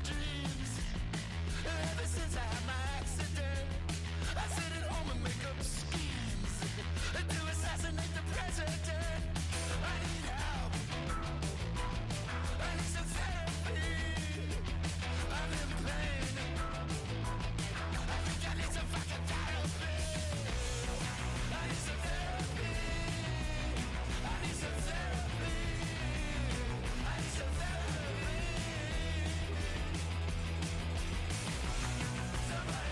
dreams. Ever since I had my accident, I sit at home and make up schemes to assassinate the president. I need help. I need some therapy. I'm in pain. I think I need some fucking therapy. I need some therapy. I need some therapy. I need some therapy. Somebody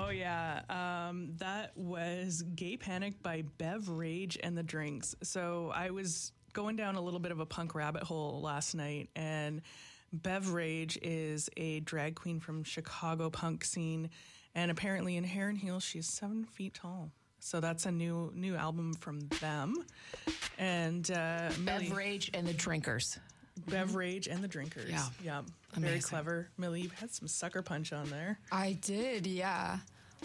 Oh, yeah. That was Gay Panic by Bev Rage and the Drinks. So I was going down a little bit of a punk rabbit hole last night, and Bev Rage is a drag queen from Chicago punk scene, and apparently in Hair and Heels, she's 7 feet tall. So that's a new album from them. And Millie, Bev Rage and the Drinkers. Bev Rage and the Drinkers. Yeah. Very Amazing. clever. Millie, you had some sucker punch on there. I did, yeah.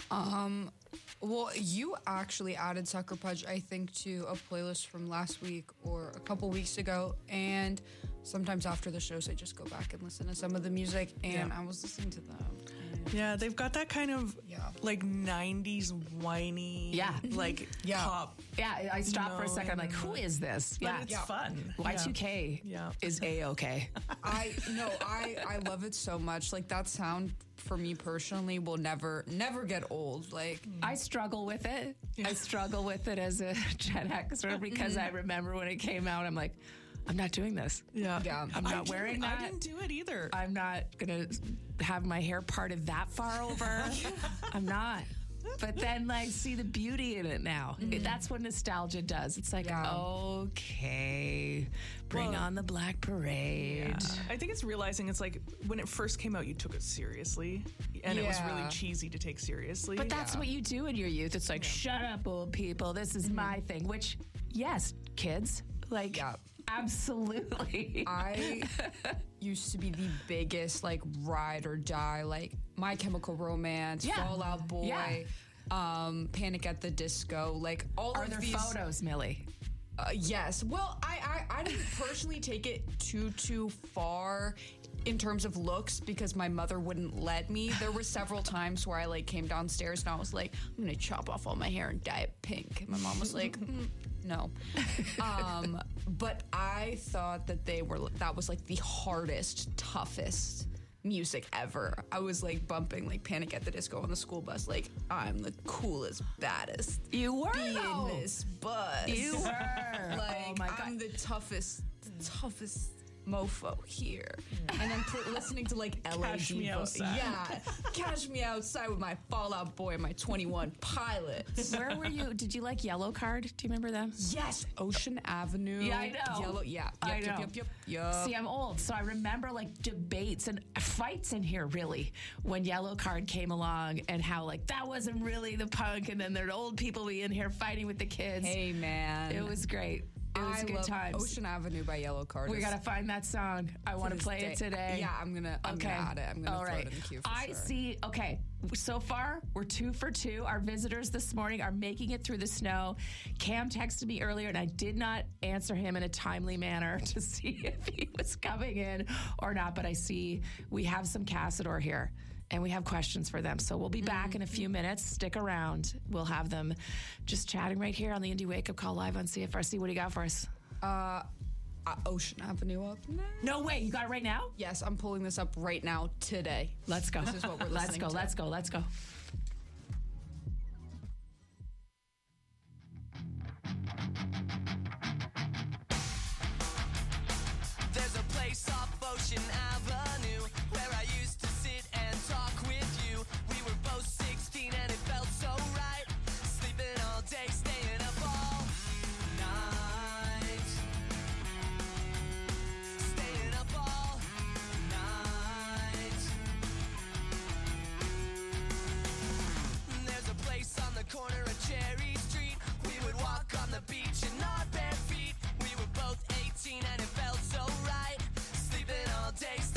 Well, you actually added Sucker Punch, I think, to a playlist from last week or a couple weeks ago. And sometimes after the shows, I just go back and listen to some of the music. And I was listening to them. Yeah, they've got that kind of Yeah. like 90s whiny, like pop. Yeah, I stopped for a second. I'm like, who is this? But it's fun. Y2K is A-OK. I love it so much. Like, that sound for me personally will never get old. Like, I struggle with it. I struggle with it as a Gen Xer because I remember when it came out, I'm like, I'm not doing this. Yeah. I'm not wearing that. I didn't do it either. I'm not going to have my hair parted that far over. I'm not. But then, like, see the beauty in it now. That's what nostalgia does. It's like, okay, bring on the Black Parade. I think it's realizing it's like when it first came out, you took it seriously, and it was really cheesy to take seriously. But that's what you do in your youth. It's like, shut up, old people. This is my thing. Which, yes, kids, like, absolutely. I used to be the biggest, like, ride or die, like My Chemical Romance, Fall Out Boy, Panic at the Disco, like all Are of there these photos, Millie? Yes. Well, I didn't personally take it too far in terms of looks because my mother wouldn't let me. There were several times where I like came downstairs and I was like, I'm gonna chop off all my hair and dye it pink. And my mom was like, no. But I thought that was like the hardest, toughest music ever. I was like bumping like Panic at the Disco on the school bus, like I'm the coolest, baddest. You were Be though. in this bus. You were. Like, oh my God. I'm the toughest mofo here. And then listening to like LA Cash Me Diva. Outside. Yeah. Cash Me Outside with my Fall Out Boy and my 21 Pilots. Where were you? Did you like Yellow Card? Do you remember them? Yes. Ocean Avenue. Yeah, I know. Yellow. Yeah. I know. Yep. See, I'm old, so I remember like debates and fights in here really when Yellow Card came along and how like that wasn't really the punk, and then there'd old people be in here fighting with the kids. Hey, man. It was great. It was I good love times. Ocean Avenue by Yellow Card. We gotta find that song. I want to this play day. it today. Yeah, I'm gonna add it. I'm gonna All throw right. it in the queue for I sure. see. Okay, so far we're 2 for 2. Our visitors this morning are making it through the snow. Cam texted me earlier, and I did not answer him in a timely manner to see if he was coming in or not. But I see we have some Cassador here, and we have questions for them. So we'll be back in a few minutes. Stick around. We'll have them just chatting right here on the Indie Wake Up Call live on CFRC. What do you got for us? Ocean Avenue up next. No way. You got it right now? Yes, I'm pulling this up right now today. Let's go. This is what we're Let's listening go. to. Let's go. Let's go. There's a place off Ocean Avenue where I used to sit and talk with you. We were both 16 and it felt so right. Sleeping all day, staying up all night. Staying up all night. There's a place on the corner of Cherry Street. We would walk on the beach in our bare feet. We were both 18 and it felt so right. Sleeping all day,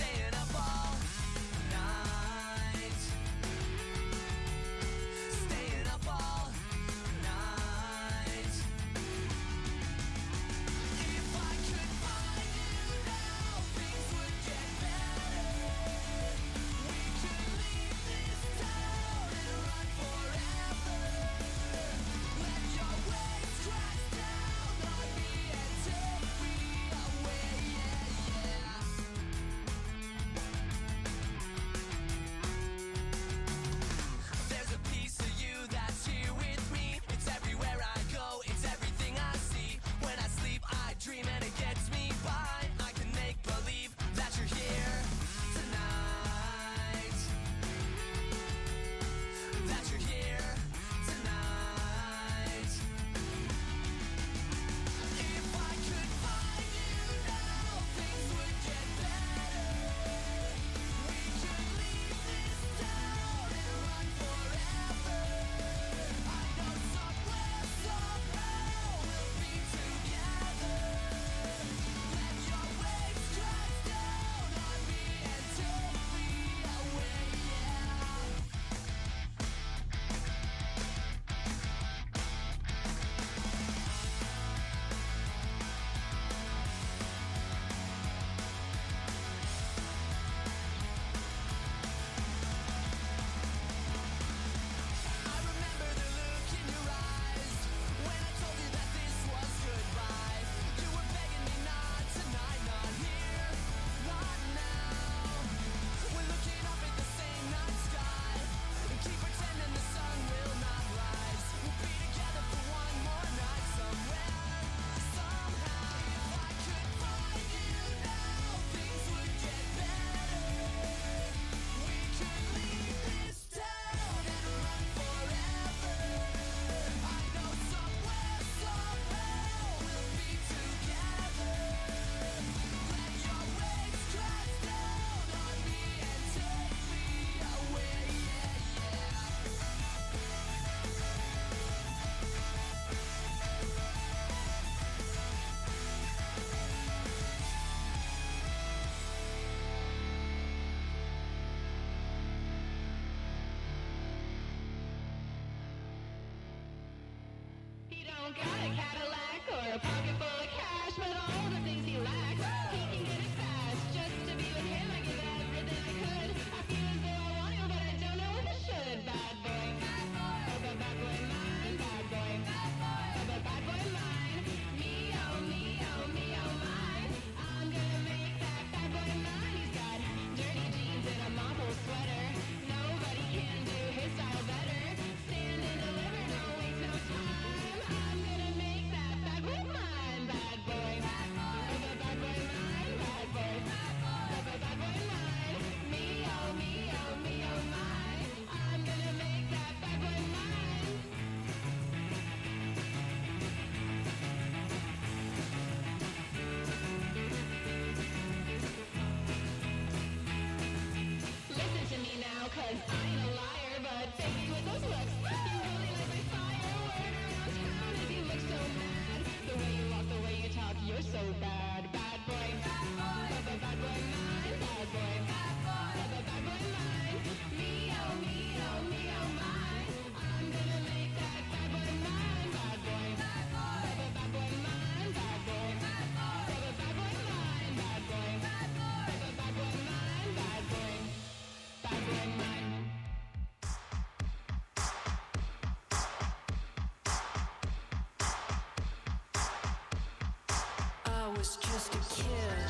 was just a kid.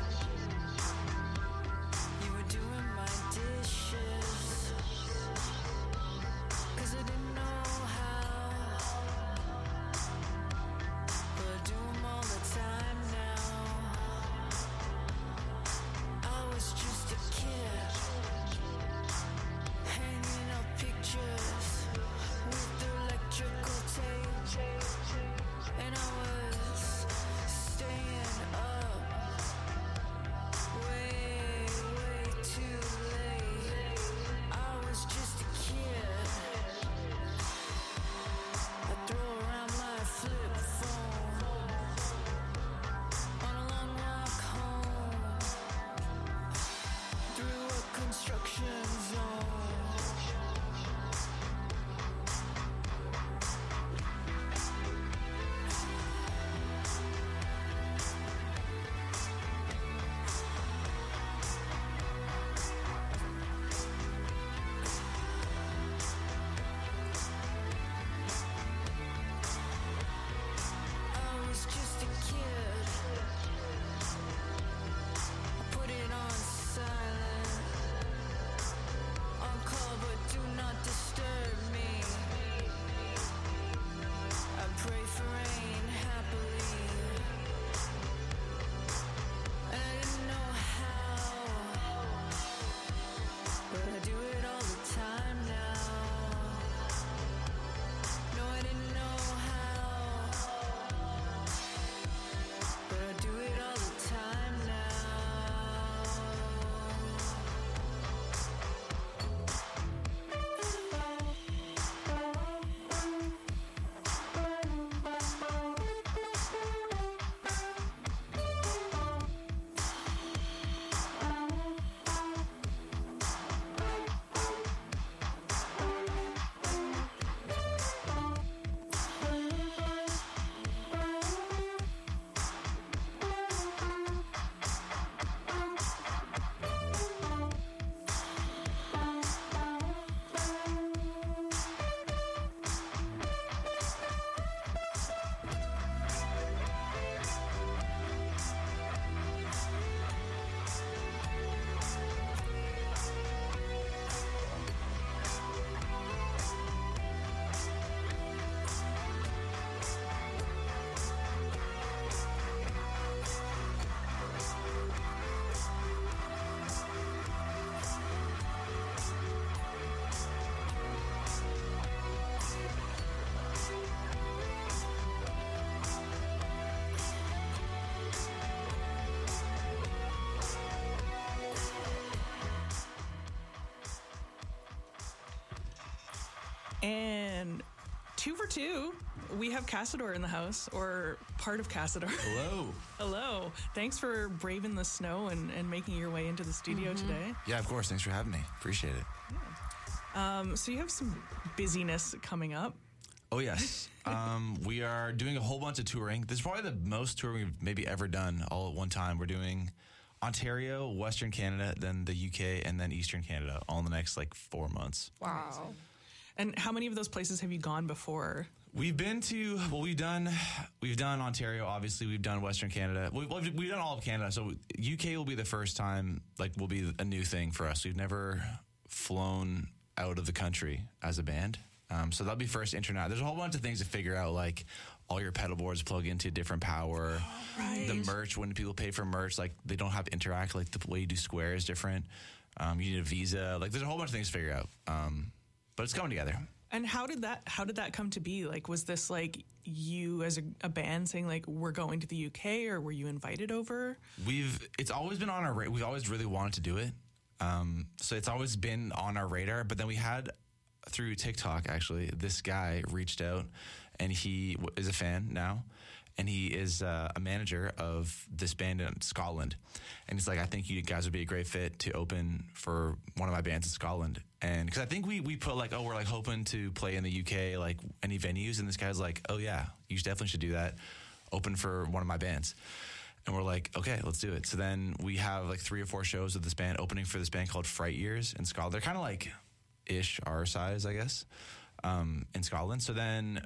You were doing my dishes, 'cause I didn't know how. But I do 'em all the time now. I was just a kid, hanging up pictures with electrical tape, and I was staying up way, way too late. I was just a kid. I throw around my flip phone on a long walk home through a construction zone. I was just a kid. I put it on silent. On call, but do not disturb me. I pray for rain happily. And I didn't know how, but I do it all the time now. No, I didn't know how, but I do it all the time now. And 2 for 2, we have Cassador in the house, or part of Cassador. Hello. Hello. Thanks for braving the snow and making your way into the studio today. Yeah, of course. Thanks for having me. Appreciate it. So you have some busyness coming up. Oh, yes. We are doing a whole bunch of touring. This is probably the most touring we've maybe ever done all at one time. We're doing Ontario, Western Canada, then the UK, and then Eastern Canada all in the next, 4 months. Wow. And how many of those places have you gone before? We've been to, we've done Ontario, obviously. We've done Western Canada. We've done all of Canada. So UK will be the first time, will be a new thing for us. We've never flown out of the country as a band. So that'll be first international. There's a whole bunch of things to figure out, like all your pedal boards plug into different power. Right. The merch, when people pay for merch, they don't have to interact. The way you do Square is different. You need a visa. There's a whole bunch of things to figure out. But it's coming together. And how did that come to be? Was this you as a band saying we're going to the UK, or were you invited over? It's always been on our radar. We've always really wanted to do it. So it's always been on our radar. But then we had, through TikTok, actually, this guy reached out, and he is a fan now. And he is a manager of this band in Scotland. And he's like, I think you guys would be a great fit to open for one of my bands in Scotland. And because I think we put we're hoping to play in the UK, any venues. And this guy's like, oh yeah, you definitely should do that. Open for one of my bands. And we're like, okay, let's do it. So then we have 3 or 4 shows with this band opening for this band called Fright Years in Scotland. They're kind of ish our size, I guess, in Scotland. So then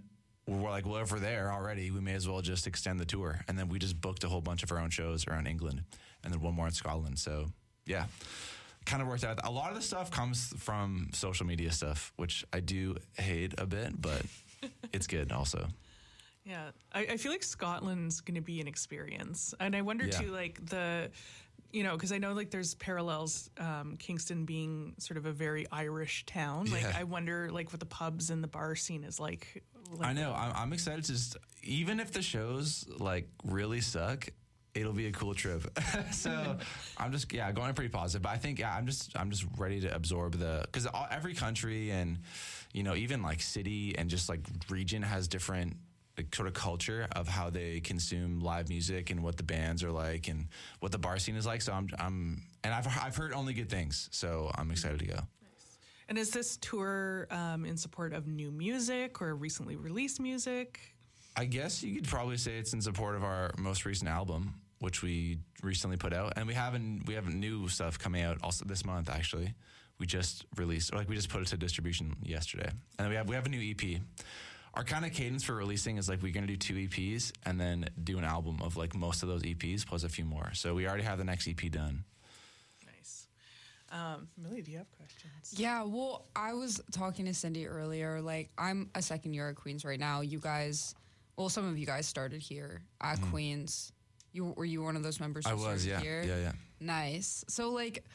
we're like, well, if we're there already, we may as well just extend the tour. And then we just booked a whole bunch of our own shows around England and then one more in Scotland. So, yeah, kind of worked out. A lot of the stuff comes from social media stuff, which I do hate a bit, but it's good also. Yeah, I feel like Scotland's going to be an experience. And I wonder, Yeah. too, like because I know like there's parallels, Kingston being sort of a very Irish town. Like, Yeah. I wonder like what the pubs and the bar scene is like. I know. I'm excited to just, even if the shows like really suck, it'll be a cool trip. So I'm just, going pretty positive. But I think, I'm just ready to absorb because every country and, even like city and just like region has different like, sort of culture of how they consume live music and what the bands are like and what the bar scene is like. So and I've heard only good things. So I'm excited to go. And is this tour in support of new music or recently released music? I guess you could probably say it's in support of our most recent album, which we recently put out, and we have new stuff coming out also this month. Actually, we just released, we just put it to distribution yesterday, and we have a new EP. Our kind of cadence for releasing is like we're gonna do 2 EPs and then do an album of like most of those EPs plus a few more. So we already have the next EP done. Nice. Millie, do you have questions? Yeah, well, I was talking to Cindy earlier. Like, I'm a second year at Queens right now. You guys, some of you guys started here at Queens. Were you one of those members? I was, yeah, here? yeah. Nice. So like,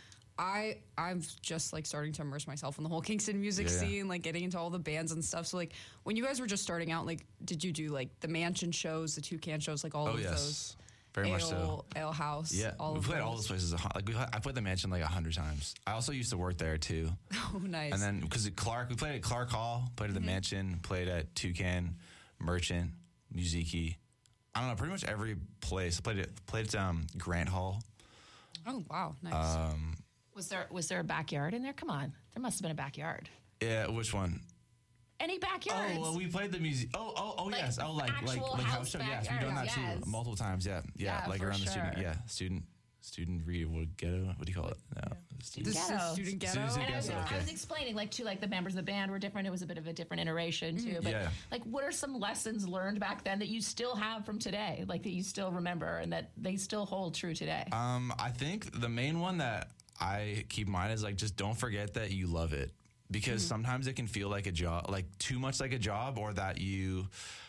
I'm just like starting to immerse myself in the whole Kingston music scene, like getting into all the bands and stuff. So like, when you guys were just starting out, like, did you do like the Mansion shows, the Toucan shows, like all of those? Very much so. Ale House. Yeah, we played all those places. I played the Mansion like 100 times. I also used to work there too. Oh, nice. And then because we played at Clark Hall, played at the Mansion, played at Toucan, Merchant, Musiki. I don't know, pretty much every place. I played at Grant Hall. Oh wow, nice. Was there a backyard in there? Come on, there must have been a backyard. Yeah, which one? Any backyards? Oh, well, we played the music. Oh, Like yes. Oh, like actual house house show. Yes, we've done that backyards, yes. too, multiple times. Yeah, like for around the student. sure. Yeah, student ghetto. What do you call it? No, This is Ghetto. student ghetto. Student And ghetto. I was Okay. explaining, like, to like the members of the band were different. It was a bit of a different iteration too. But Yeah. like, what are some lessons learned back then that you still have from today, like that you still remember and that they still hold true today? I think the main one that I keep in mind is like just don't forget that you love it, because sometimes it can feel like a job, like too much like a job, or that you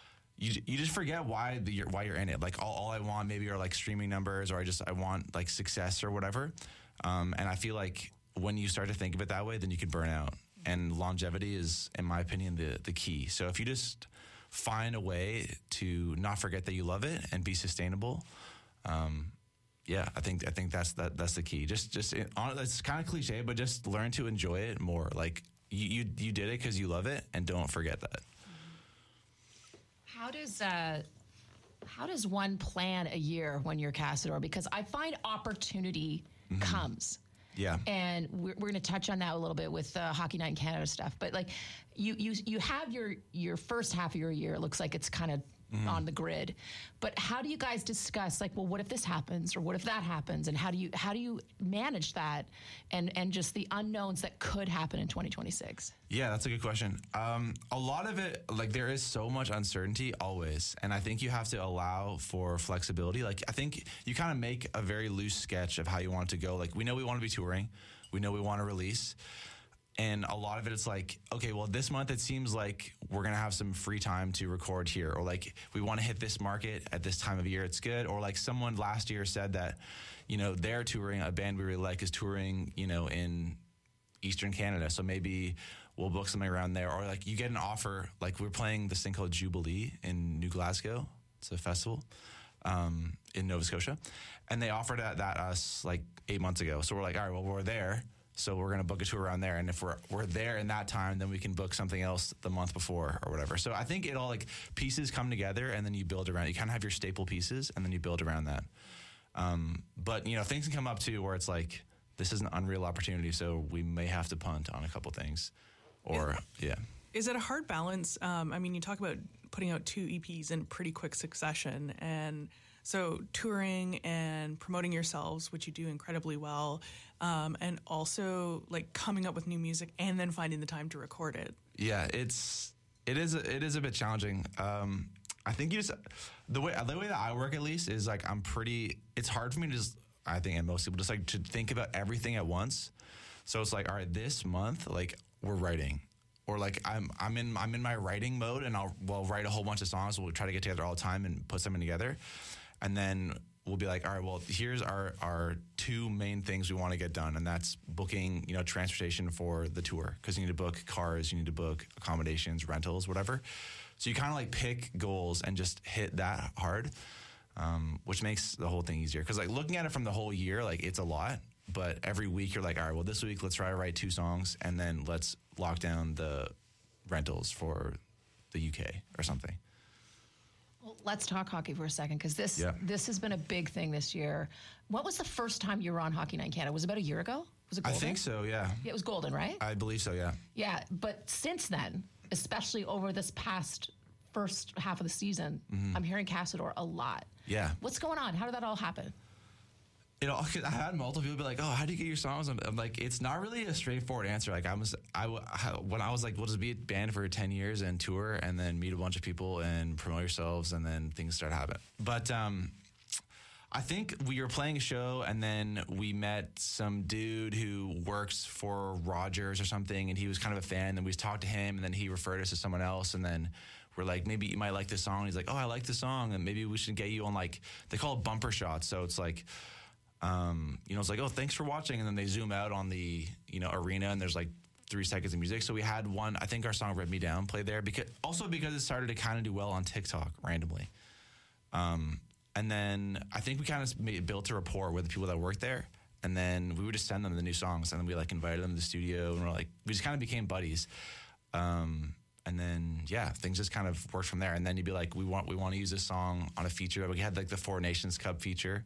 just forget why you're in it. Like all I want maybe are like streaming numbers, or I want like success or whatever. And I feel like when you start to think of it that way, then you can burn out. And longevity is, in my opinion, the key. So if you just find a way to not forget that you love it and be sustainable, I think that's the key. Just it's kind of cliche, but just learn to enjoy it more. Like you did it because you love it, and don't forget that. How does one plan a year when you're Casador? Because I find opportunity comes. Yeah. And we're going to touch on that a little bit with Hockey Night in Canada stuff. But like you have your first half of your year. It looks like it's kind of on the grid. But how do you guys discuss, like, well, what if this happens, or what if that happens, and how do you manage that and just the unknowns that could happen in 2026? Yeah, that's a good question. A lot of it, like, there is so much uncertainty always, and I think you have to allow for flexibility. Like, I think you kind of make a very loose sketch of how you want it to go. Like, we know we want to be touring, we know we want to release, and a lot of it, it's like, okay, well, this month it seems like we're going to have some free time to record here, or like we want to hit this market at this time of year, it's good. Or like someone last year said that, they're touring, a band we really like is touring, in Eastern Canada. So maybe we'll book something around there. Or like you get an offer, like we're playing this thing called Jubilee in New Glasgow. It's a festival in Nova Scotia. And they offered that us like 8 months ago. So we're like, all right, well, we're there. So we're going to book a tour around there. And if we're there in that time, then we can book something else the month before or whatever. So I think it all, like, pieces come together and then you build around it. You kind of have your staple pieces and then you build around that. But, things can come up too where it's like, this is an unreal opportunity, so we may have to punt on a couple things. Or, yeah. Is it a hard balance? You talk about putting out 2 EPs in pretty quick succession. And so touring and promoting yourselves, which you do incredibly well, and also like coming up with new music and then finding the time to record it. Yeah, it's It is a bit challenging. I think you just the way that I work at least is like it's hard for me to just, I think, and most people just like to think about everything at once. So it's like, all right, this month like we're writing, or like I'm in my writing mode, and we'll write a whole bunch of songs. We'll try to get together all the time and put something together, and then we'll be like, all right, well, here's our two main things we want to get done, and that's booking, transportation for the tour, because you need to book cars, you need to book accommodations, rentals, whatever. So you kind of like pick goals and just hit that hard, which makes the whole thing easier. Because like looking at it from the whole year, like it's a lot, but every week you're like, all right, well, this week let's try to write 2 songs, and then let's lock down the rentals for the UK or something. Well, let's talk hockey for a second, because this has been a big thing this year. What was the first time you were on Hockey Night in Canada? Was it about a year ago? Was it Golden? I think so, yeah. Yeah, it was Golden, right? I believe so, yeah. Yeah, but since then, especially over this past first half of the season, I'm hearing Casador a lot. Yeah. What's going on? How did that all happen? I had multiple people be like, "Oh, how do you get your songs?" I'm like, it's not really a straightforward answer. Like when I was like, "We'll just be a band for 10 years and tour, and then meet a bunch of people and promote yourselves, and then things start happening." But I think we were playing a show, and then we met some dude who works for Rogers or something, and he was kind of a fan. And we talked to him, and then he referred us to someone else, and then we're like, maybe you might like this song. He's like, "Oh, I like this song, and maybe we should get you on like," they call it bumper shots. So it's like, it's like, "Oh, thanks for watching," and then they zoom out on the arena, and there's like 3 seconds of music. So we had one, I think our song "Rip Me Down" played there because it started to kind of do well on TikTok randomly. And then I think we kind of built a rapport with the people that worked there, and then we would just send them the new songs, and then we like invited them to the studio, and we just kind of became buddies. And then things just kind of worked from there. And then you'd be like, we want to use this song on a feature. We had like the Four Nations Cup feature.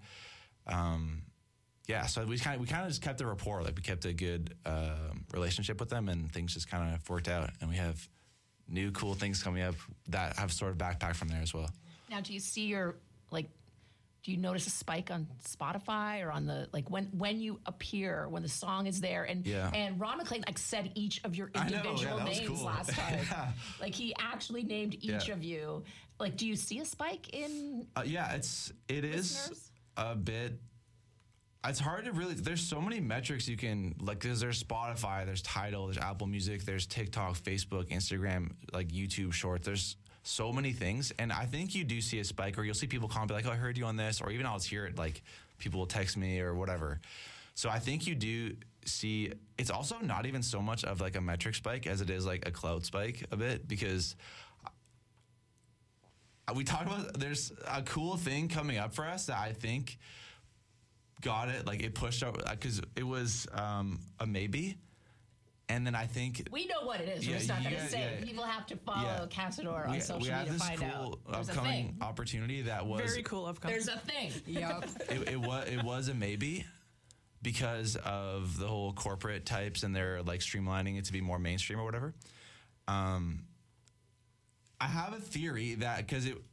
So we kind of just kept the rapport. Like we kept a good relationship with them, and things just kind of worked out. And we have new cool things coming up that have sort of backpacked from there as well. Now, do you see do you notice a spike on Spotify or on the, like when you appear, when the song is there? And Ron MacLean said each of your individual names cool. last time. Like he actually named each of you. Like, do you see a spike in it is a bit. It's hard to really, there's so many metrics you can, like, there's Spotify, there's Tidal, there's Apple Music, there's TikTok, Facebook, Instagram, like YouTube Shorts. There's so many things, and I think you do see a spike, or you'll see people comment like, "Oh, I heard you on this," or even I'll hear it, like people will text me or whatever. So I think you do see, it's also not even so much of like a metric spike as it is like a cloud spike a bit, because we talked about, there's a cool thing coming up for us that I think got it, like it pushed up, because it was a maybe. And then I think we know what it is. We're just not going to say. People have to follow Casador on social media to find out. We have this cool upcoming opportunity that was very cool upcoming. There's a thing. Yep. It was a maybe because of the whole corporate types and they're like streamlining it to be more mainstream or whatever. I have a theory that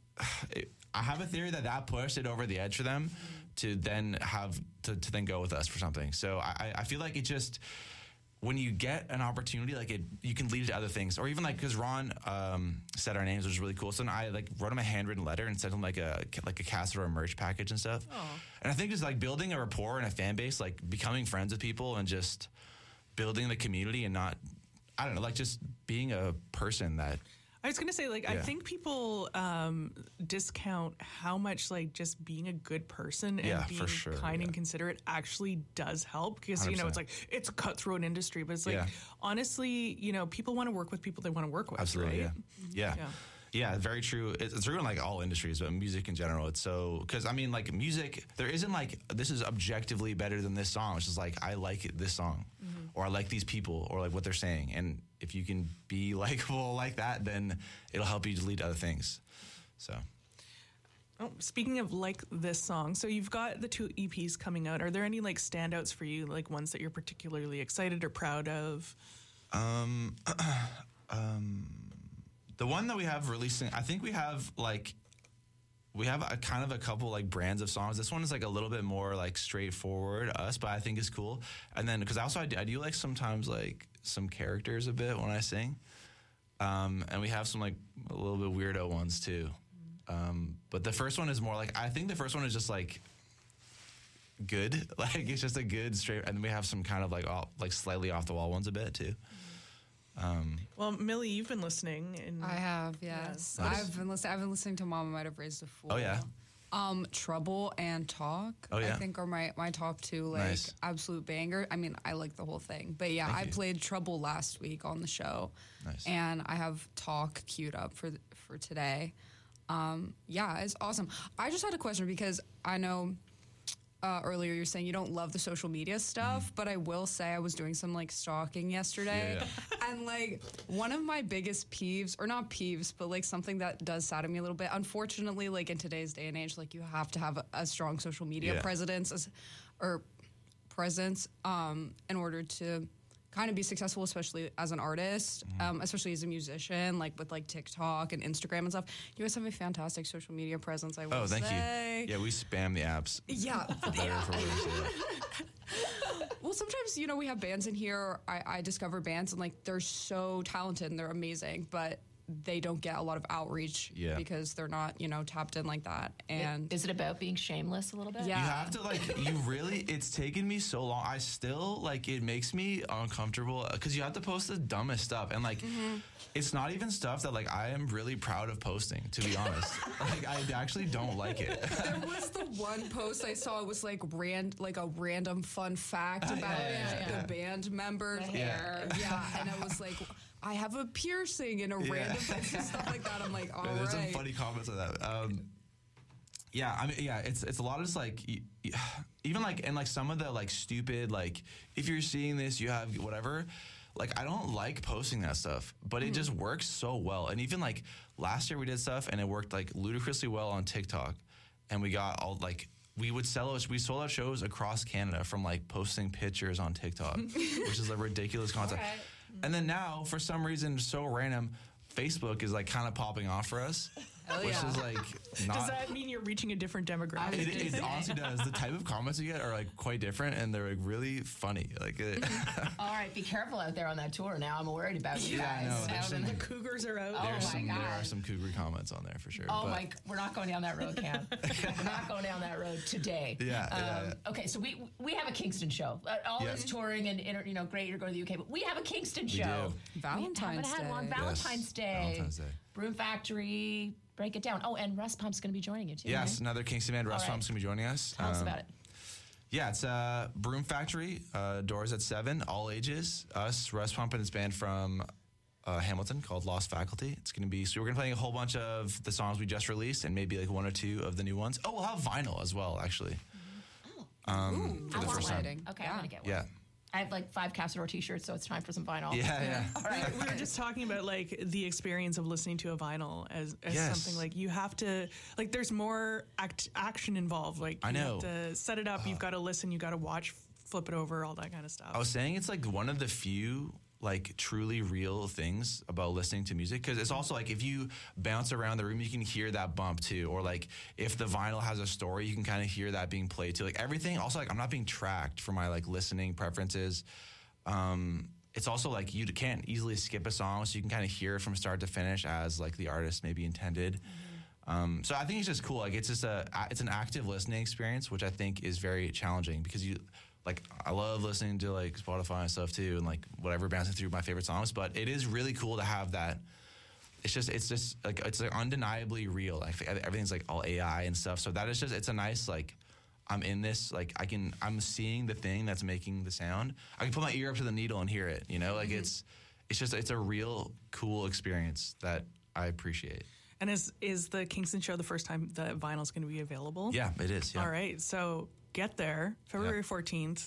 that pushed it over the edge for them to then have to then go with us for something. So I feel like it just, when you get an opportunity, like you can lead it to other things, or even like, because Ron said our names, which was really cool. So then I like wrote him a handwritten letter and sent him like a Casador merch package and stuff. Aww. And I think just like building a rapport and a fan base, like becoming friends with people and just building the community, and not, I don't know, like just being a person that. I was going to say, like, I think people discount how much, like, just being a good person and being kind and considerate actually does help. Because, 100%. It's like, it's a cutthroat industry. But it's like, honestly, people want to work with people they want to work with. Absolutely, right? Yeah, very true. It's true in like all industries, but music in general, it's so, because I mean, like music, there isn't like, this is objectively better than this song. It's just like, I like this song, or I like these people, or like what they're saying. And if you can be likable like that, then it'll help you to lead to other things. So. Oh, speaking of like this song, so you've got the 2 EPs coming out. Are there any like standouts for you, like ones that you're particularly excited or proud of? The one that we have releasing, I think we have a kind of a couple like brands of songs. This one is like a little bit more like straightforward us, but I think it's cool. And then, because also I do like sometimes like some characters a bit when I sing. And we have some like a little bit weirdo ones too. But the first one is more like, I think the first one is just like good. Like it's just a good straight, and then we have some kind of like slightly off the wall ones a bit too. Well, Millie, you've been listening. And I have, yes. Nice. I've been listening to Mama Might Have Raised a Fool. Oh, yeah. Trouble and Talk, Oh, yeah. I think are my top two, like, Nice. absolute banger. I mean, I like the whole thing. But yeah, Thank I you. played Trouble last week on the show. Nice. And I have Talk queued up for today. Yeah, it's awesome. I just had a question because I know earlier you're saying you don't love the social media stuff, but I will say I was doing some like stalking yesterday. Yeah. And like one of my biggest peeves, or not peeves, but like something that does sadden me a little bit, unfortunately, like in today's day and age, like you have to have a strong social media Yeah. presence in order to kind of be successful, especially as an artist, especially as a musician, like with like TikTok and Instagram and stuff. You guys have a fantastic social media presence, I will Oh, thank say. you. Yeah, we spam the apps. Yeah. For better or for worse. Yeah. Well, sometimes, we have bands in here. I discover bands and like they're so talented and they're amazing, but they don't get a lot of outreach Yeah. because they're not, tapped in like that. And Is it about being shameless a little bit? Yeah. You have to it's taken me so long. I still it makes me uncomfortable because you have to post the dumbest stuff. And it's not even stuff that I am really proud of posting, to be honest. I actually don't like it. there was the one post I saw, it was like a random fun fact about yeah. the band member. hair. Yeah. And I was like, I have a piercing in a random stuff like that. I'm like, all right. There's some funny comments on that. It's a lot of just even and some of the stupid if you're seeing this you have whatever. I don't like posting that stuff, but it just works so well. And even last year we did stuff and it worked ludicrously well on TikTok, and we got all we sold out shows across Canada from posting pictures on TikTok, which is a ridiculous concept. Right. And then now, for some reason, so random, Facebook is kind of popping off for us, which is not. does that mean you're reaching a different demographic? It honestly does. The type of comments you get are quite different, and they're really funny. All right, be careful out there on that tour now. I'm worried about you Yeah, I guys. know. There's Out in some- the- Cougars are out. There are some cougar comments on there for sure. Oh but my! We're not going down that road, Cam. We're not going down that road today. Yeah. Okay, so we have a Kingston show. All Yeah. this touring and great, you're going to the UK, but we have a Kingston show. do. Valentine's we haven't had one. Day. Valentine's Day. Valentine's Day. Broom Factory. Break it down. Oh, and Russ Pump's going to be joining you too. Yes, right? another Kingston band, Russ All right. Pump's going to be joining us. Tell us about it. Yeah, it's Broom Factory, doors at 7, all ages. Us, Russ Pump, and his band from Hamilton called Lost Faculty. It's going to be, so we're going to play a whole bunch of the songs we just released and maybe one or two of the new ones. Oh, we'll have vinyl as well, actually. For I the want first one. time. exciting. Okay, Yeah. I'm going to get one. Yeah. I have 5 Castador t-shirts, so it's time for some vinyl. Yeah. All right. We were just talking about the experience of listening to a vinyl as Yes. something you have to there's more action involved. I know. You have to set it up. You've got to listen. You got to watch, flip it over, all that kind of stuff. I was saying it's one of the few truly real things about listening to music, because it's also if you bounce around the room you can hear that bump too, or if the vinyl has a story you can kind of hear that being played too, everything. Also I'm not being tracked for my listening preferences. It's also you can't easily skip a song, so you can kind of hear it from start to finish as the artist maybe intended. So I think it's just cool. It's just it's an active listening experience, which I think is very challenging, because I love listening to Spotify and stuff too, and whatever, bouncing through my favorite songs. But it is really cool to have that. It's just it's undeniably real. Everything's all AI and stuff. So that is just, it's a nice I'm in this. I'm seeing the thing that's making the sound. I can put my ear up to the needle and hear it. It's a real cool experience that I appreciate. And is the Kingston show the first time that vinyl's going to be available? Yeah, it is. Yeah. All right, so get there February 14th.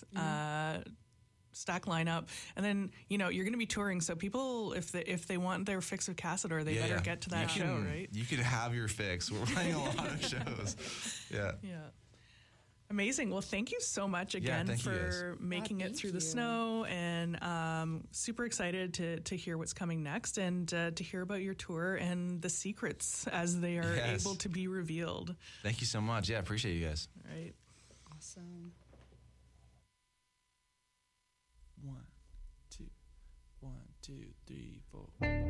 Stack lineup, and then you're going to be touring. So people, if they want their fix of Castador, they better get to that show, right? You can have your fix. We're playing a lot of shows. Yeah. Yeah. Amazing. Well, thank you so much again thank you for making it thank through the you. snow, and super excited to hear what's coming next, and to hear about your tour and the secrets as they are Yes. able to be revealed. Thank you so much. Yeah, appreciate you guys. All right. Awesome. 1, 2, 1, 2, 3, 4.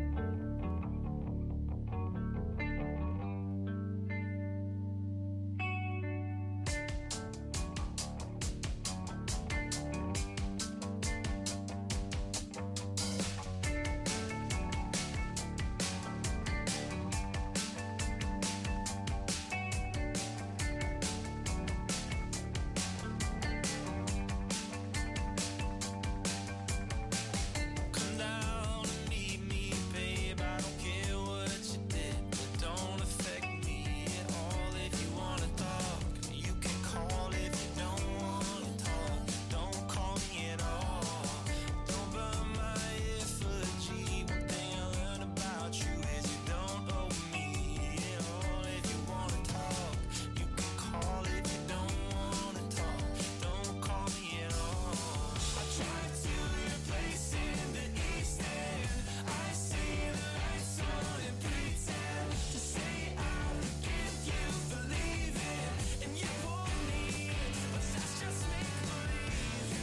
Come down and meet me, babe. I don't care what you did, but don't affect me at all. If you wanna talk, you can call. If you don't wanna talk, don't call me at all. Don't burn my effigy. One thing I learned about you is you don't owe me at all. If you wanna talk, you can call. If you don't wanna talk, don't call me at all. I drive to your place in the East End. I see the lights on and pretend to say I forgive you for leaving, and you pull me in, but that's just make believe.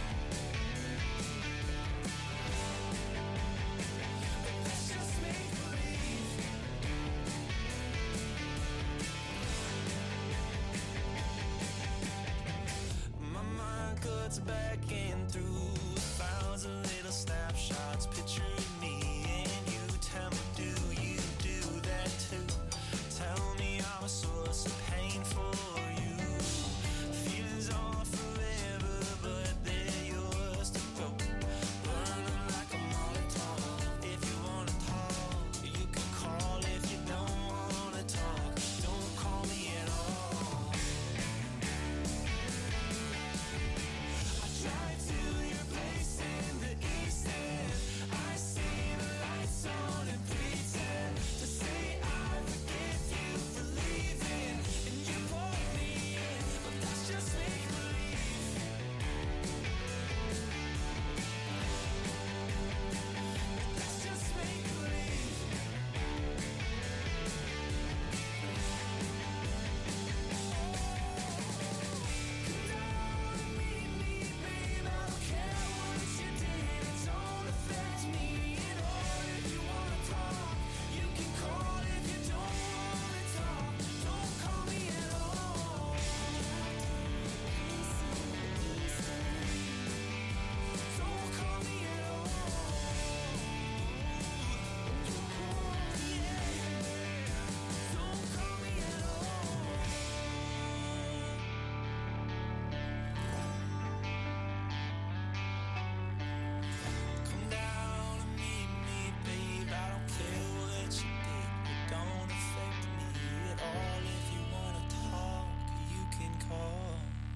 But that's just make believe. My mind cuts back in through 1,000 little snapshots picturing me and you. Tell me, do you do that too? Tell me I'm a source of pain for you. Feelings are forever, but they're yours to go. Burn them like a Molotov. If you wanna talk, you can call. If you don't wanna talk, don't call me at all. I drive to your place in the East End. I see the lights on and pretend to say I forgive you for leaving, and you pull me in, but that's just make believe. That's just make believe. Come down and meet me, babe. I don't care what you did, it don't affect me at all. If you wanna talk, you can call.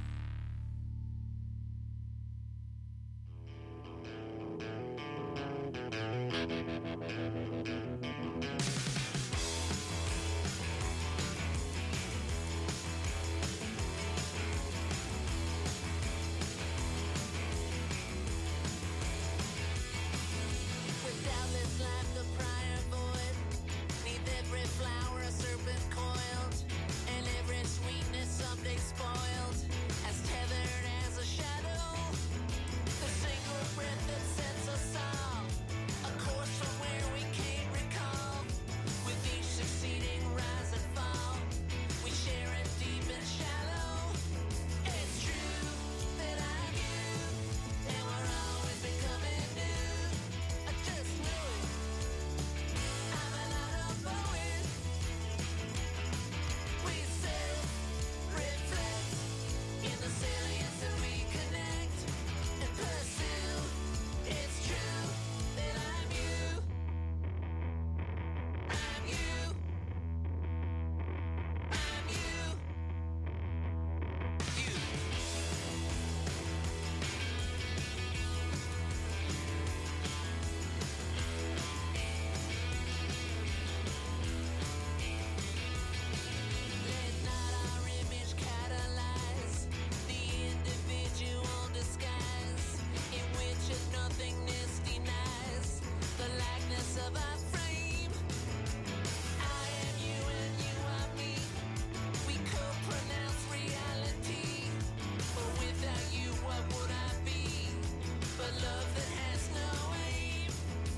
Without this life, the prior void. Neath every flower, a serpent coiled, and every sweetness someday spoiled, as tethered as a shadow. The single breath that sets us off, a course from where we can't recall. With each succeeding rise and fall, we share it deep and shallow. It's true that I'm you, and we're always becoming new. I just know it. I'm an autumn poet. We self-reflect in the salience that we connect and pursue. It's true that I'm you. I'm you. I'm you. You. Let not our image catalyze the individual disguise in which nothingness denies the likeness of our frame. I am you and you are me. We co-pronounce reality. For without you, what would I be? But love that has no aim.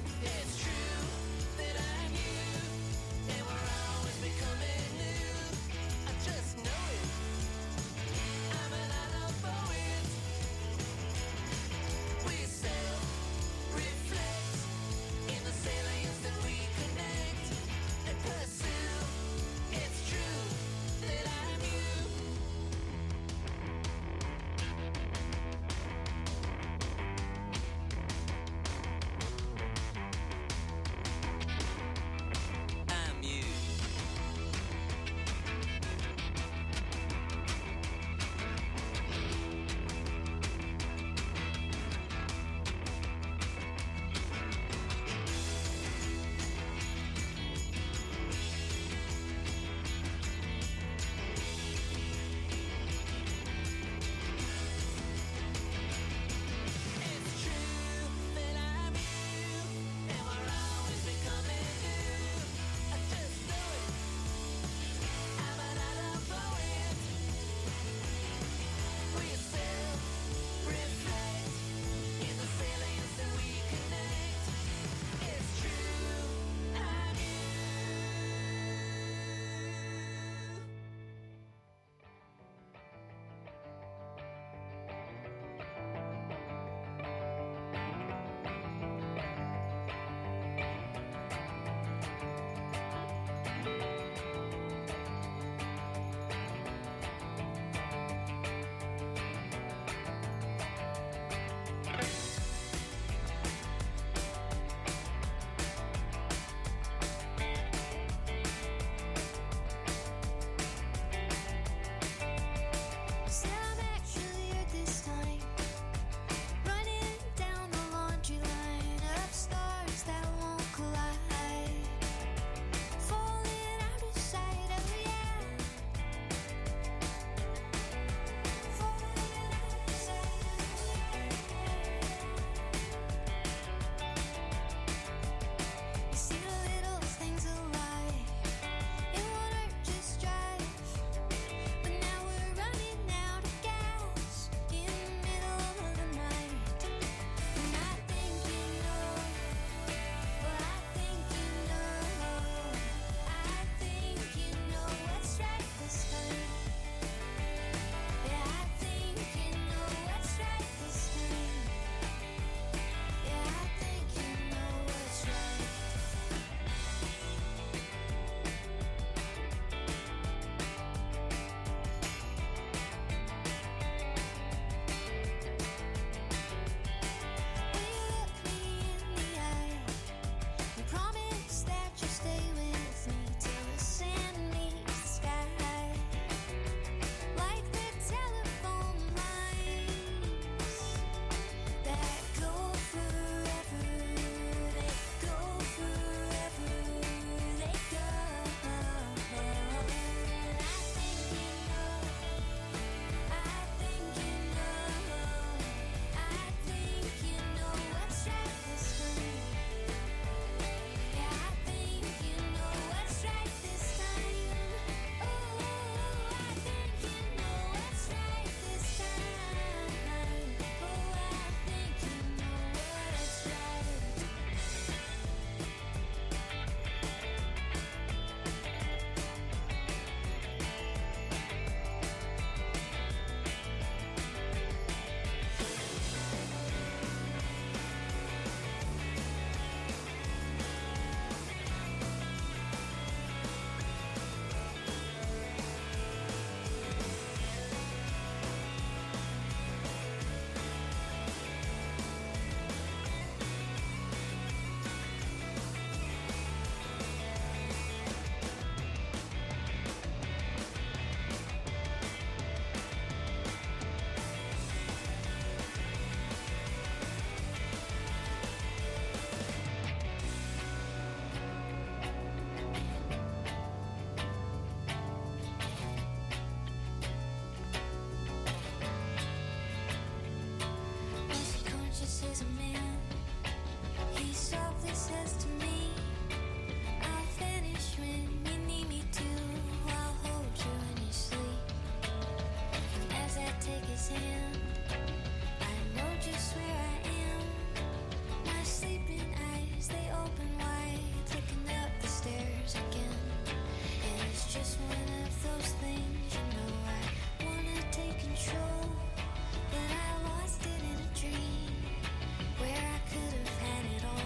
says to me, I'll vanish when you need me to. I'll hold you in your sleep. As I take his hand, I know just where I am. My sleeping eyes, they open wide, looking up the stairs again. And it's just one of those things, you know, I wanna take control, but I lost it in a dream where I could have had it all.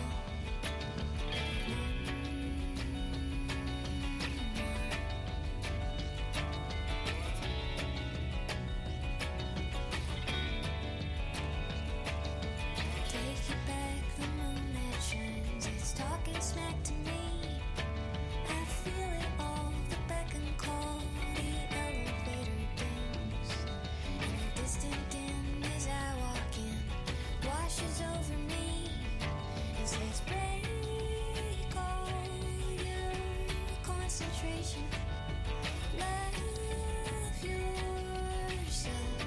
Take it back, the moon that shines, it's talking smack to me. I feel it all, the beck and call, the elevator dings. And the distant dim as I walk in washes over me and says, break all your concentration. Love yourself.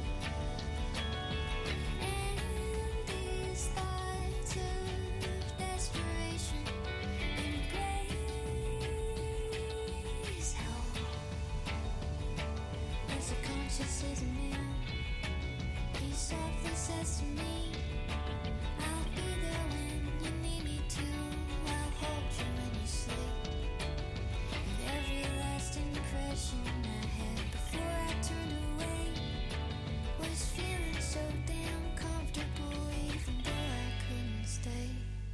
And these thoughts of desperation embrace hell. As the conscious is a man, he softly says to me, I'll be there when you need me to. I'll hold you when you sleep. And every last impression I had before I turned away was feeling so damn comfortable, even though I couldn't stay.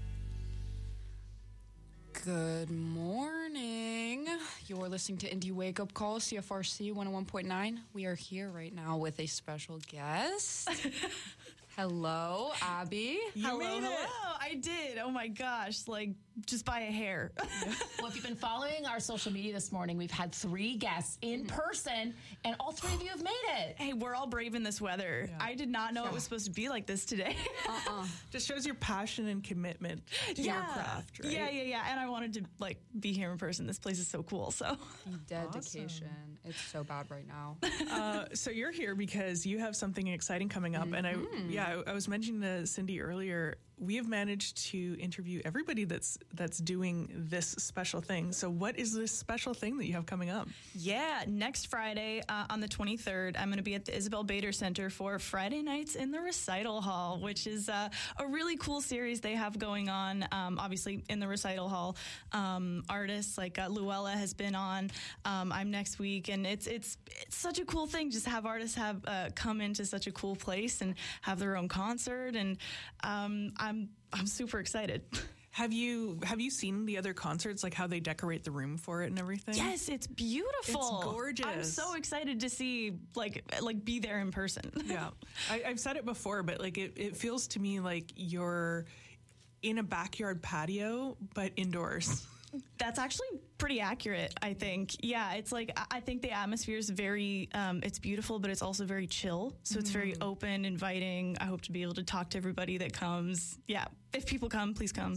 Good morning. You're listening to Indie Wake Up Call, CFRC 101.9. We are here right now with a special guest. Hello, Abby. Hello. I did. Oh my gosh, like just by a hair. Well, if you've been following our social media this morning, we've had 3 guests in person, and all 3 of you have made it. Hey, we're all brave in this weather. I did not know it was supposed to be like this today. Just shows your passion and commitment to your craft, right? Yeah. And I wanted to like be here in person. This place is so cool. So The dedication. It's so bad right now. So you're here because you have something exciting coming up, and I was mentioning to Cindy earlier. We have managed to interview everybody that's doing this special thing. So what is this special thing that you have coming up? yeah, next Friday on the 23rd, I'm going to be at the Isabel Bader Center for Friday Nights in the Recital Hall, which is a really cool series they have going on. Obviously, in the Recital Hall, artists like Luella has been on. I'm next week, and it's such a cool thing just to have artists have come into such a cool place and have their own concert, and I'm super excited. Have you seen the other concerts, like how they decorate the room for it and everything? Yes, it's beautiful. It's gorgeous. I'm so excited to see like be there in person. Yeah. I've said it before, but like it feels to me like you're in a backyard patio, but indoors. That's actually pretty accurate, I think. Yeah, it's like, I think the atmosphere is very, it's beautiful, but it's also very chill. So it's very open, inviting. I hope to be able to talk to everybody that comes. Yeah, if people come, please come.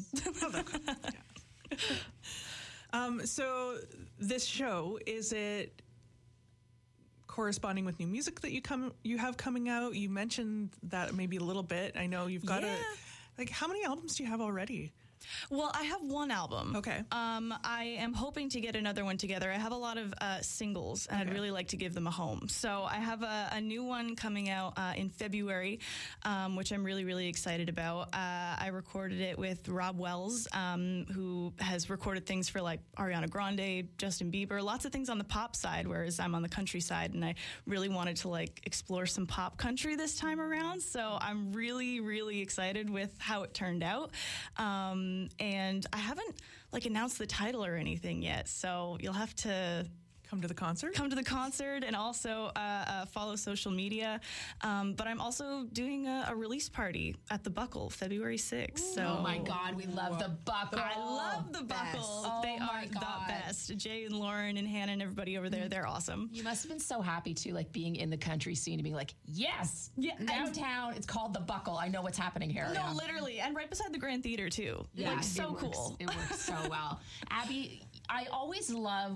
So this show, is it corresponding with new music that you have coming out? You mentioned that maybe a little bit. I know you've got like, how many albums do you have already? Well, I have one album. Okay. I am hoping to get another one together. I have a lot of singles, and I'd really like to give them a home. So I have a new one coming out in February, which I'm really, really excited about. I recorded it with Rob Wells, who has recorded things for like Ariana Grande, Justin Bieber, lots of things on the pop side, whereas I'm on the country side, and I really wanted to like explore some pop country this time around. So I'm really, really excited with how it turned out. And I haven't like announced the title or anything yet, so you'll have to Come to the concert? Come to the concert, and also follow social media. But I'm also doing a release party at the Buckle, February 6th. So Oh my God, we love the Buckle. I love the Buckle. Oh They my are God. the best. Jay and Lauren and Hannah and everybody over there, they're awesome. You must have been so happy too, like being in the country scene and being like, yes, downtown. It's called the Buckle. I know what's happening here. No, literally, and right beside the Grand Theater too. Yeah, like so it works. cool. It works so well. Abby, I always love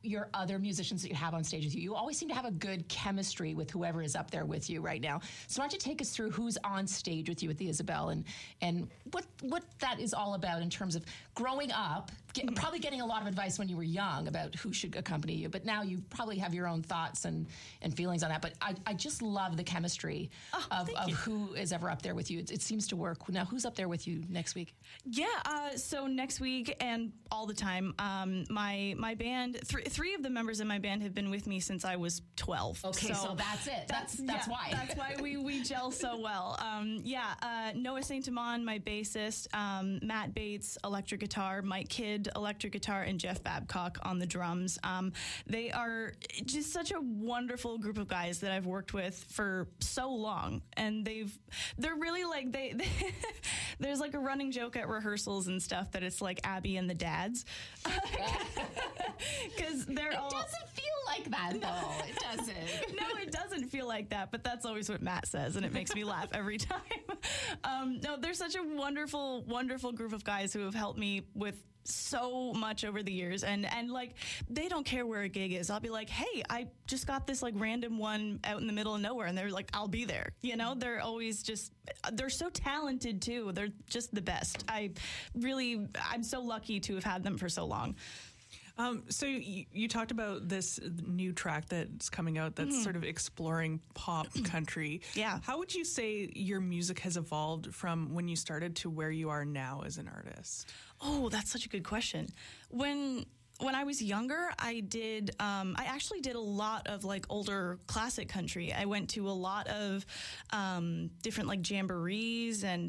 your other musicians that you have on stage with you? You always seem to have a good chemistry with whoever is up there with you right now. So why don't you take us through who's on stage with you at the Isabel and what that is all about in terms of growing up, probably getting a lot of advice when you were young about who should accompany you, but now you probably have your own thoughts and feelings on that. But I just love the chemistry of who is ever up there with you. It seems to work. Now, who's up there with you next week? Yeah, so next week and all the time, my band, three of the members in my band have been with me since I was 12. Okay, so that's it. That's why. That's why we gel so well. Noah St. Amand, my bassist, Matt Bates, electric guitar, Mike Kidd, electric guitar, and Jeff Babcock on the drums. They are just such a wonderful group of guys that I've worked with for so long, and they're really like they there's like a running joke at rehearsals and stuff that it's like Abby and the dads, because they're all. It doesn't feel like that though. It doesn't. No, it doesn't feel like that, but that's always what Matt says, and it makes me laugh every time. No, they're such a wonderful, wonderful group of guys who have helped me with so much over the years, and like they don't care where a gig is. I'll be like, hey, I just got this like random one out in the middle of nowhere, and they're like, I'll be there. You know, they're always they're so talented too. They're just the best. I'm so lucky to have had them for so long. So you talked about this new track that's coming out that's sort of exploring pop country. Yeah. How would you say your music has evolved from when you started to where you are now as an artist? Oh, that's such a good question. When I was younger, I actually did a lot of like older classic country. I went to a lot of different like jamborees and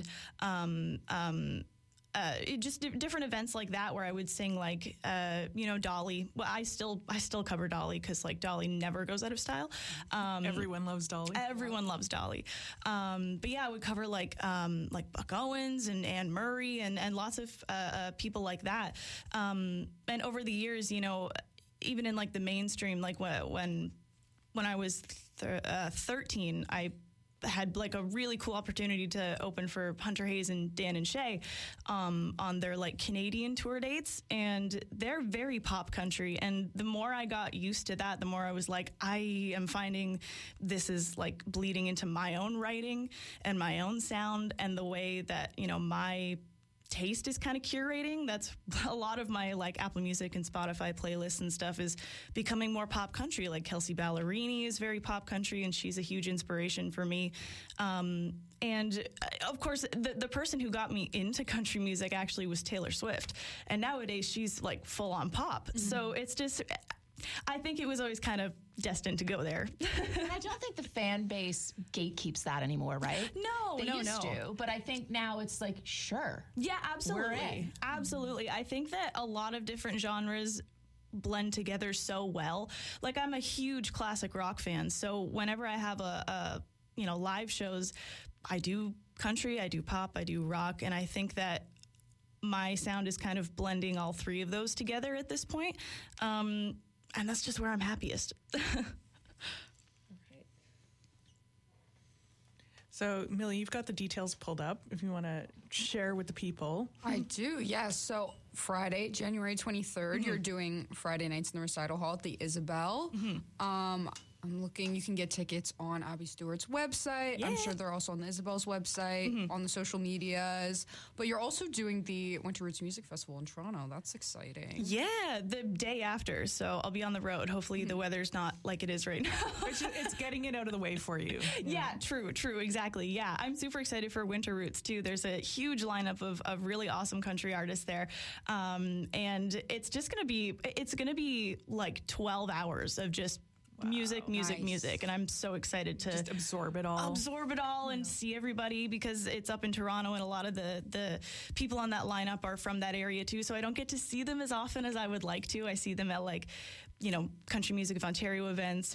just different events like that where I would sing like Dolly. Well, I still cover Dolly because like Dolly never goes out of style. Everyone loves Dolly. Everyone loves Dolly. But yeah, I would cover like Buck Owens and Anne Murray and lots of people like that. And over the years, even in like the mainstream, like when I was 13, I had like a really cool opportunity to open for Hunter Hayes and Dan and Shay on their like Canadian tour dates, and they're very pop country. And the more I got used to that, the more I was like, I am finding this is like bleeding into my own writing and my own sound and the way that my taste is kind of curating. That's a lot of my like Apple Music and Spotify playlists and stuff is becoming more pop country. Like Kelsey Ballerini is very pop country, and she's a huge inspiration for me. And of course, the person who got me into country music actually was Taylor Swift, and nowadays she's like full on pop. Mm-hmm. So it's just, I think it was always kind of destined to go there. And I don't think the fan base gatekeeps that anymore, right? No, they used to, but I think now it's like, sure. Yeah, absolutely. Absolutely. I think that a lot of different genres blend together so well. Like, I'm a huge classic rock fan, so whenever I have a live shows, I do country, I do pop, I do rock, and I think that my sound is kind of blending all three of those together at this point. And that's just where I'm happiest. So, Millie, you've got the details pulled up if you want to share with the people. I do, yes. So, Friday, January 23rd, you're doing Friday Nights in the Recital Hall at the Isabel. I'm looking, you can get tickets on Abby Stewart's website. Yeah. I'm sure they're also on the Isabel's website, on the social medias. But you're also doing the Winter Roots Music Festival in Toronto. That's exciting. Yeah, the day after. So I'll be on the road. Hopefully the weather's not like it is right now. It's getting it out of the way for you. Yeah, true, exactly. Yeah, I'm super excited for Winter Roots too. There's a huge lineup of really awesome country artists there. And it's going to be like 12 hours of just music, and I'm so excited to just absorb it all and see everybody, because it's up in Toronto, and a lot of the people on that lineup are from that area too, so I don't get to see them as often as I would like to. I see them at like Country Music of Ontario events or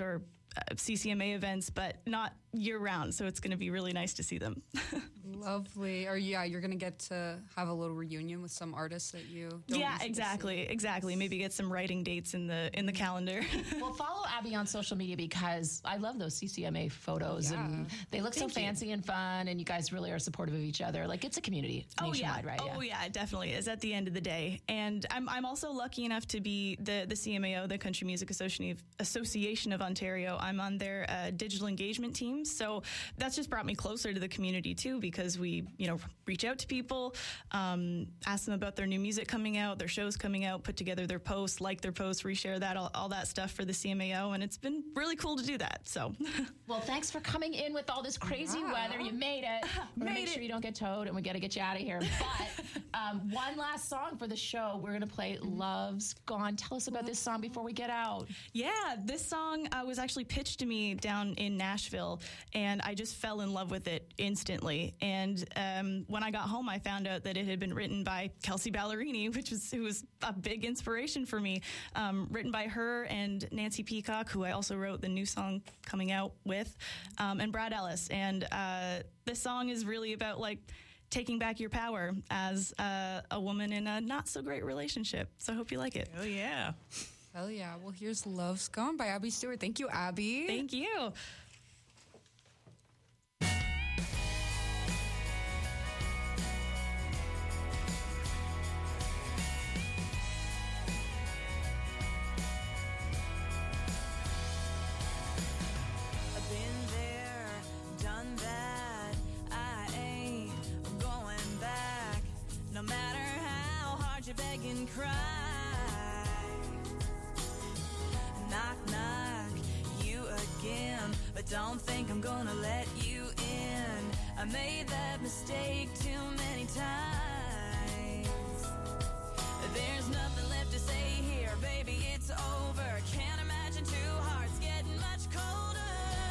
CCMA events, but not year round. So it's going to be really nice to see them. Lovely. Or you're gonna get to have a little reunion with some artists that you don't Yeah, usually exactly. Maybe get some writing dates in the calendar. Well, follow Abby on social media because I love those CCMA photos and they look so fancy and fun, and you guys really are supportive of each other. Like, it's a community nationwide, right? Oh yeah, it definitely is at the end of the day. And I'm also lucky enough to be the CMAO, the Country Music Association of Ontario. I'm on their digital engagement team, so that's just brought me closer to the community too, because we reach out to people, ask them about their new music coming out, their shows coming out, put together their posts, like their posts, reshare that, all that stuff for the CMAO, and it's been really cool to do that. So, well, thanks for coming in with all this crazy weather. You made it. Make sure you don't get towed, and we got to get you out of here. But one last song for the show. We're going to play Love's Gone. Tell us about this song before we get out. Yeah, this song was actually pitched to me down in Nashville, and I just fell in love with it instantly. And when I got home, I found out that it had been written by Kelsey Ballerini, who was a big inspiration for me. Written by her and Nancy Peacock, who I also wrote the new song coming out with, and Brad Ellis. And this song is really about taking back your power as a woman in a not so great relationship. So I hope you like it. Oh yeah. Hell yeah. Well, here's Love's Gone by Abby Stewart. Thank you, Abby. Thank you. Don't think I'm gonna let you in. I made that mistake too many times. There's nothing left to say here, baby, it's over. Can't imagine two hearts getting much colder.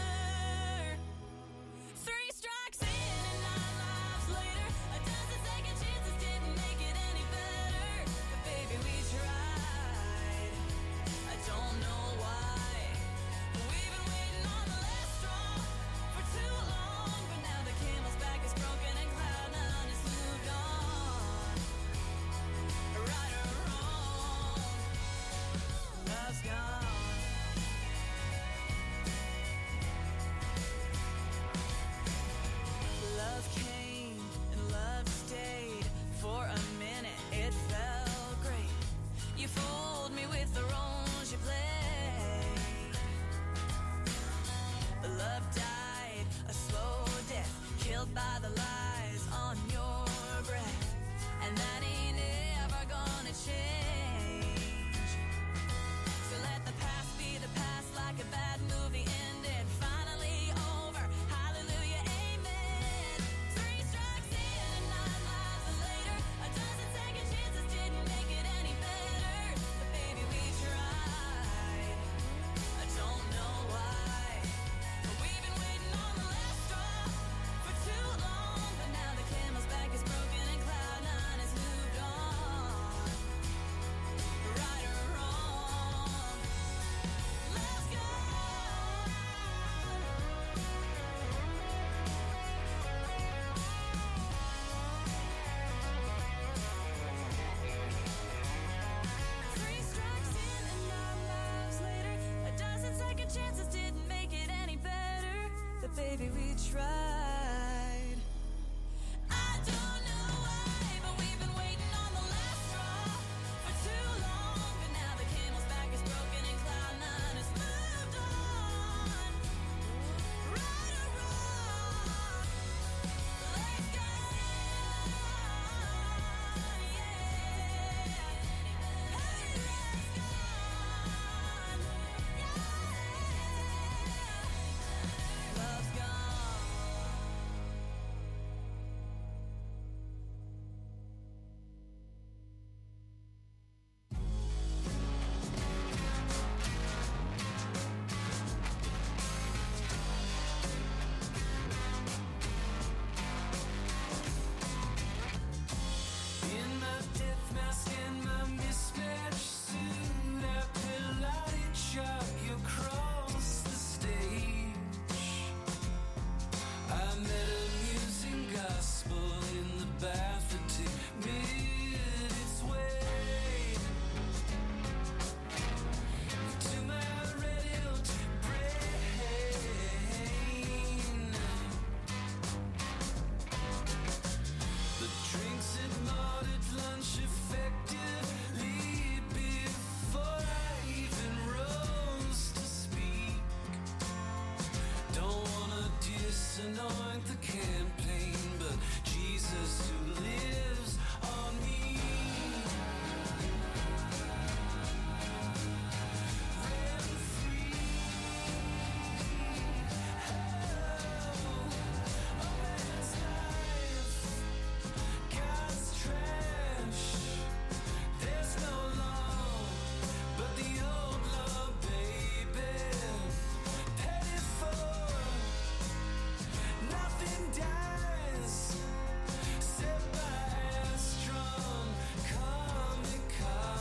3 strikes in and 9 lives later. A dozen second chances didn't make it any better. But baby, we tried. I don't know why. We've been waiting on the last straw for too long, but now the camel's back is broken and cloud nine has moved on. Right or wrong, love's gone. Love came and love stayed for a minute. It felt great. You fooled me with the roles you played. Love died a slow death, killed by the lies on your breath, and that ain't ever gonna change. So let the past be the past, like a bad movie ended, finally over. Hallelujah, amen. 3 strikes in and 9 lives later. A dozen second chances didn't make it any better, but baby, we tried. I don't know why. We've been waiting on the last straw for too long, but now the camel's back is broken and cloud nine has moved on. Right or wrong, love's gone. 3 strikes in and 9 lives later. A dozen second chances didn't make it any better, but baby, we tried.